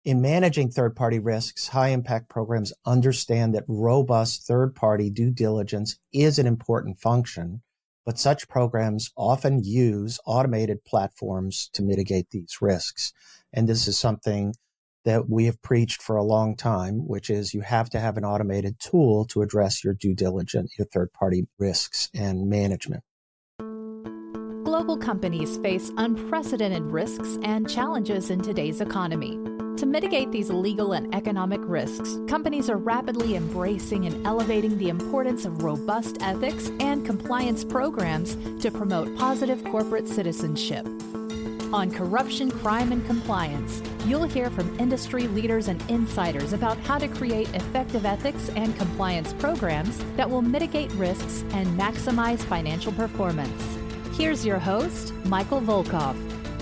In managing third-party risks, high-impact programs understand that robust third-party due diligence is an important function, but such programs often use automated platforms to mitigate these risks. And this is something that we have preached for a long time, which is you have to have an automated tool to address your due diligence, your third-party risks and management. Global companies face unprecedented risks and challenges in today's economy. To mitigate these legal and economic risks, companies are rapidly embracing and elevating the importance of robust ethics and compliance programs to promote positive corporate citizenship. On Corruption, Crime, and Compliance, you'll hear from industry leaders and insiders about how to create effective ethics and compliance programs that will mitigate risks and maximize financial performance. Here's your host, Michael Volkov.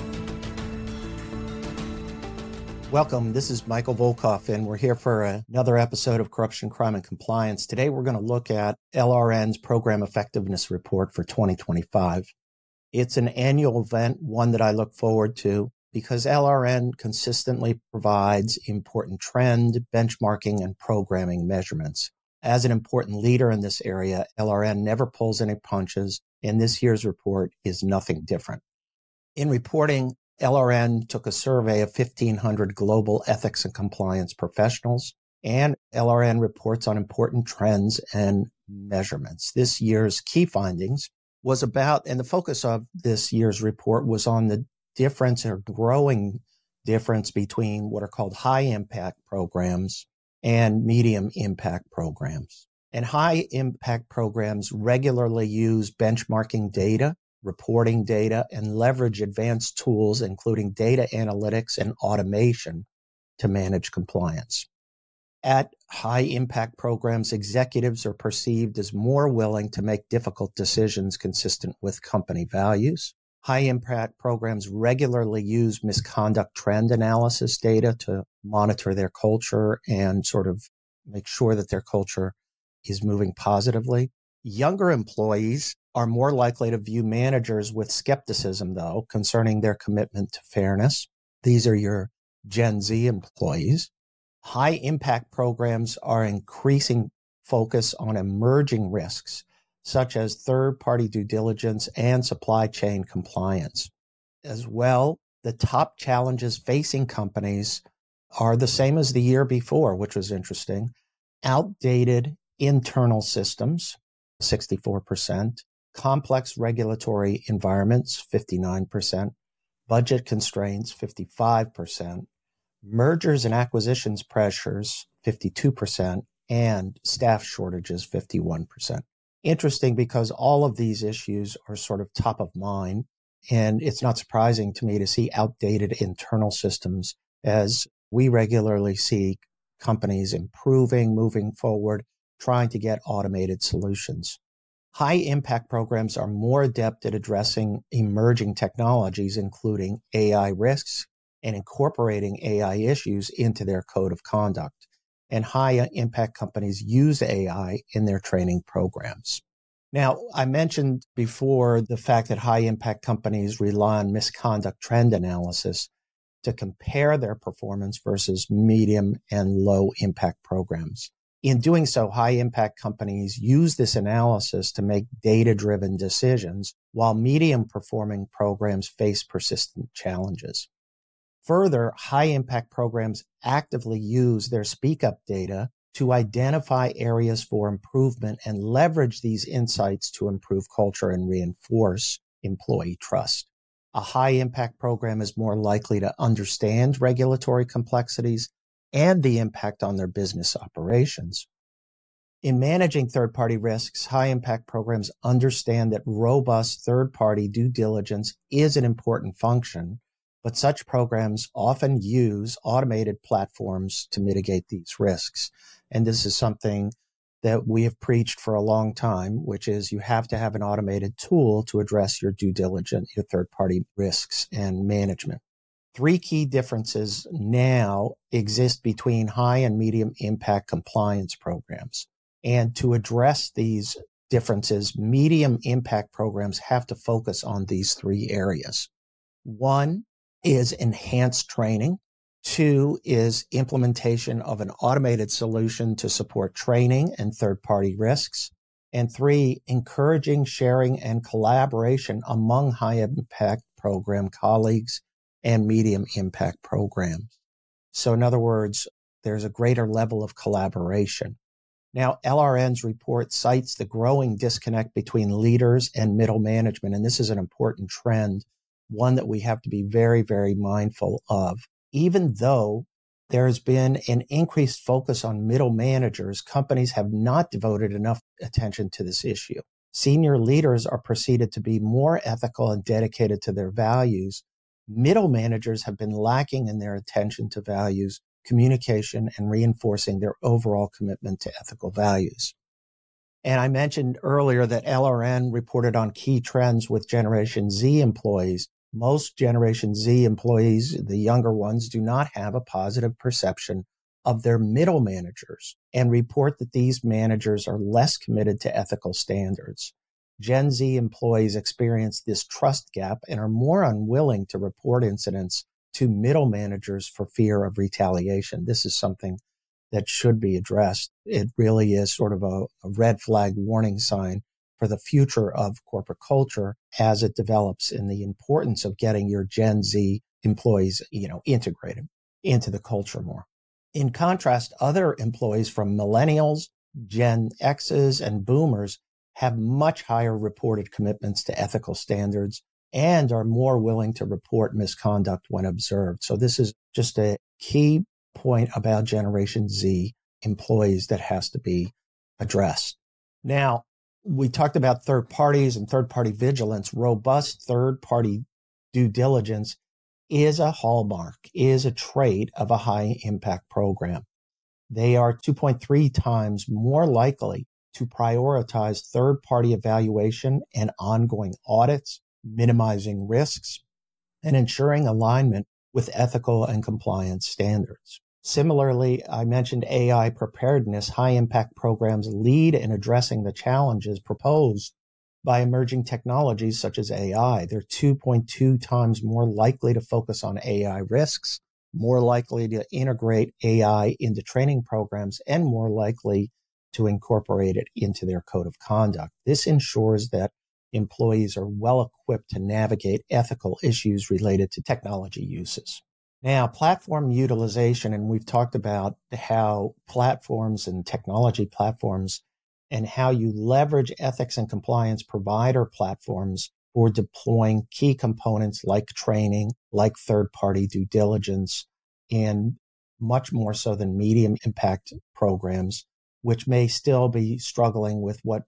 Welcome. This is Michael Volkov, and we're here for another episode of Corruption, Crime, and Compliance. Today, we're going to look at LRN's Program Effectiveness Report for 2025. It's an annual event, one that I look forward to, because LRN consistently provides important trend, benchmarking, and programming measurements. As an important leader in this area, LRN never pulls any punches, and this year's report is nothing different. In reporting, LRN took a survey of 1,500 global ethics and compliance professionals, and LRN reports on important trends and measurements. This year's key findings was about, and the focus of this year's report was on the difference or growing difference between what are called high impact programs and medium impact programs. And high impact programs regularly use benchmarking data, reporting data, and leverage advanced tools, including data analytics and automation, to manage compliance. At high-impact programs, executives are perceived as more willing to make difficult decisions consistent with company values. High-impact programs regularly use misconduct trend analysis data to monitor their culture and sort of make sure that their culture is moving positively. Younger employees are more likely to view managers with skepticism, though, concerning their commitment to fairness. These are your Gen Z employees. High impact programs are increasing focus on emerging risks, such as third-party due diligence and supply chain compliance. As well, the top challenges facing companies are the same as the year before, which was interesting. Outdated internal systems, 64%. Complex regulatory environments, 59%, budget constraints, 55%, mergers and acquisitions pressures, 52%, and staff shortages, 51%. Interesting because all of these issues are sort of top of mind, and it's not surprising to me to see outdated internal systems as we regularly see companies improving, moving forward, trying to get automated solutions. High-impact programs are more adept at addressing emerging technologies, including AI risks, and incorporating AI issues into their code of conduct. And high-impact companies use AI in their training programs. Now, I mentioned before the fact that high-impact companies rely on misconduct trend analysis to compare their performance versus medium and low-impact programs. In doing so, high-impact companies use this analysis to make data-driven decisions, while medium-performing programs face persistent challenges. Further, high-impact programs actively use their speak-up data to identify areas for improvement and leverage these insights to improve culture and reinforce employee trust. A high-impact program is more likely to understand regulatory complexities and the impact on their business operations. In managing third-party risks, high-impact programs understand that robust third-party due diligence is an important function, but such programs often use automated platforms to mitigate these risks. And this is something that we have preached for a long time, which is you have to have an automated tool to address your due diligence, your third-party risks and management. Three key differences now exist between high and medium impact compliance programs. And to address these differences, medium impact programs have to focus on these three areas. One is enhanced training. 2 is implementation of an automated solution to support training and third-party risks. And 3, encouraging sharing and collaboration among high-impact program colleagues and medium-impact programs. So in other words, there's a greater level of collaboration. Now, LRN's report cites the growing disconnect between leaders and middle management, and this is an important trend, one that we have to be very, very mindful of. Even though there has been an increased focus on middle managers, companies have not devoted enough attention to this issue. Senior leaders are perceived to be more ethical and dedicated to their values. Middle managers have been lacking in their attention to values, communication, and reinforcing their overall commitment to ethical values. And I mentioned earlier that LRN reported on key trends with Generation Z employees. Most Generation Z employees, the younger ones, do not have a positive perception of their middle managers and report that these managers are less committed to ethical standards. Gen Z employees experience this trust gap and are more unwilling to report incidents to middle managers for fear of retaliation. This is something that should be addressed. It really is sort of a red flag warning sign for the future of corporate culture as it develops, in the importance of getting your Gen Z employees, integrated into the culture more. In contrast, other employees from millennials, Gen X's, and boomers have much higher reported commitments to ethical standards and are more willing to report misconduct when observed. So this is just a key point about Generation Z employees that has to be addressed. Now, we talked about third parties and third-party vigilance. Robust third-party due diligence is a hallmark, is a trait of a high-impact program. They are 2.3 times more likely to prioritize third-party evaluation and ongoing audits, minimizing risks, and ensuring alignment with ethical and compliance standards. Similarly, I mentioned AI preparedness. High-impact programs lead in addressing the challenges proposed by emerging technologies such as AI. They're 2.2 times more likely to focus on AI risks, more likely to integrate AI into training programs, and more likely to incorporate it into their code of conduct. This ensures that employees are well equipped to navigate ethical issues related to technology uses. Now, platform utilization, and we've talked about how platforms and technology platforms and how you leverage ethics and compliance provider platforms for deploying key components like training, like third-party due diligence, and much more so than medium impact programs, which may still be struggling with what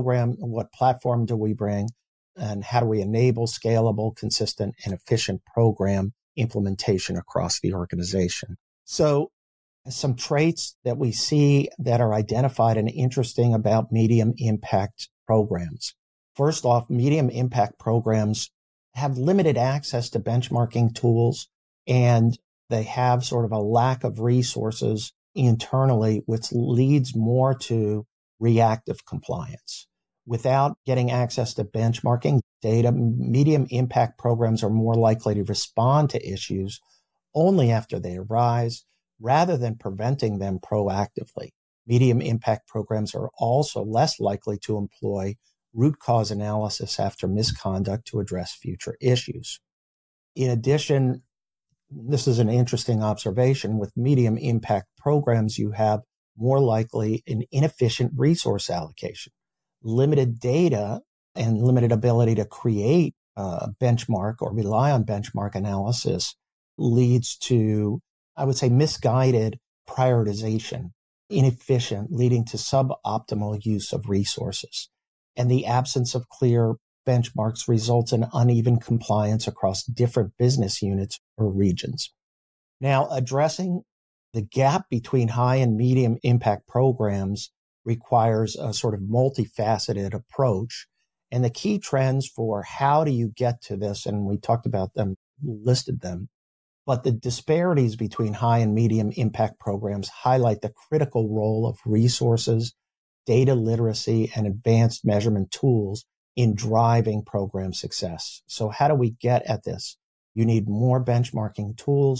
platform do we bring, and how do we enable scalable, consistent, and efficient program implementation across the organization. So some traits that we see that are identified and interesting about medium impact programs. First off, medium impact programs have limited access to benchmarking tools, and they have sort of a lack of resources internally, which leads more to reactive compliance. Without getting access to benchmarking data, medium impact programs are more likely to respond to issues only after they arise, rather than preventing them proactively. Medium impact programs are also less likely to employ root cause analysis after misconduct to address future issues. In addition, this is an interesting observation, with medium impact programs, you have more likely an inefficient resource allocation. Limited data and limited ability to create a benchmark or rely on benchmark analysis leads to, I would say, misguided prioritization, inefficient, leading to suboptimal use of resources. And the absence of clear benchmarks results in uneven compliance across different business units or regions. Now, addressing the gap between high and medium impact programs requires a sort of multifaceted approach. And the key trends for how do you get to this, and we talked about them, listed them, but the disparities between high and medium impact programs highlight the critical role of resources, data literacy, and advanced measurement tools in driving program success. So how do we get at this? You need more benchmarking tools,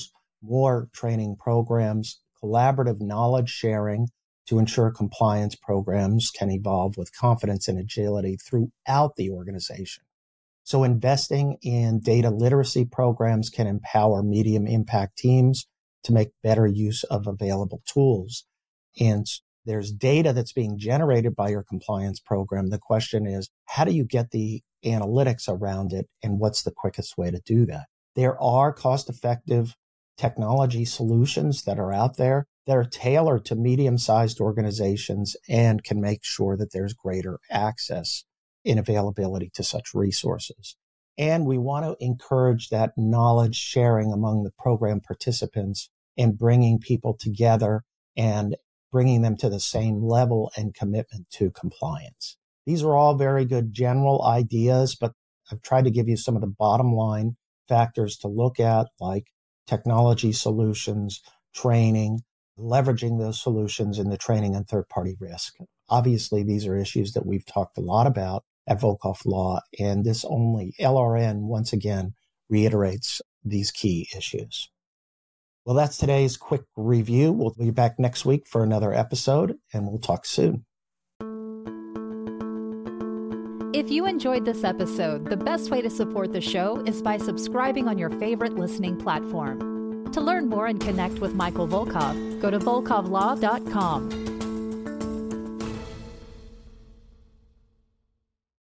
more training programs, collaborative knowledge sharing to ensure compliance programs can evolve with confidence and agility throughout the organization. So investing in data literacy programs can empower medium impact teams to make better use of available tools. And there's data that's being generated by your compliance program. The question is, how do you get the analytics around it, and what's the quickest way to do that? There are cost-effective technology solutions that are out there that are tailored to medium-sized organizations and can make sure that there's greater access and availability to such resources. And we want to encourage that knowledge sharing among the program participants and bringing people together and bringing them to the same level and commitment to compliance. These are all very good general ideas, but I've tried to give you some of the bottom line factors to look at, like technology solutions, training, leveraging those solutions in the training and third-party risk. Obviously, these are issues that we've talked a lot about at Volkov Law, and this only LRN, once again, reiterates these key issues. Well, that's today's quick review. We'll be back next week for another episode, and we'll talk soon. If you enjoyed this episode, the best way to support the show is by subscribing on your favorite listening platform. To learn more and connect with Michael Volkov, go to volkovlaw.com.